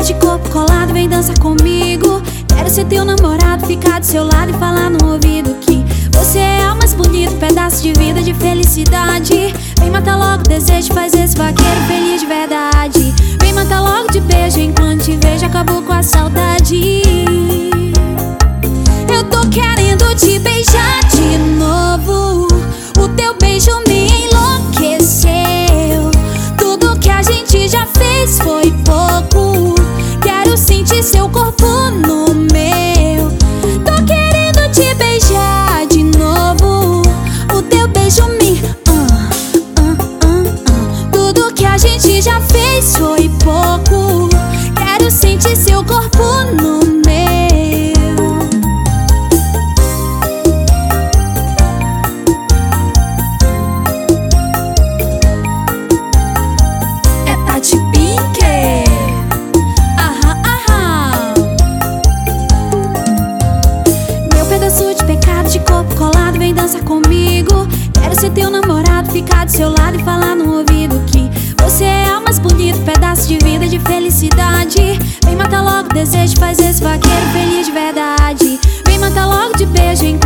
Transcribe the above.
de corpo colado, vem dançar comigo. Quero ser teu namorado, ficar do seu lado e falar no ouvido que você é o mais bonito pedaço de vida, de felicidade. Vem matar logo o desejo, faz esse vaqueiro feliz de verdade. Vem matar logo de beijo, enquanto te vejo acabou com a saudade. Eu tô querendo te beijar de novo. O teu beijo me enlouqueceu. Tudo que a gente já fez foi pouco. Quero sentir seu corpo no meu. Tô querendo te beijar de novo. O teu beijo me Tudo que a gente já fez foi pouco. Quero sentir seu corpo no meu. De corpo colado, vem dançar comigo. Quero ser teu namorado, ficar do seu lado e falar no ouvido que você é o mais bonito pedaço de vida, de felicidade. Vem matar logo o desejo, faz esse vaqueiro feliz de verdade. Vem matar logo de beijo,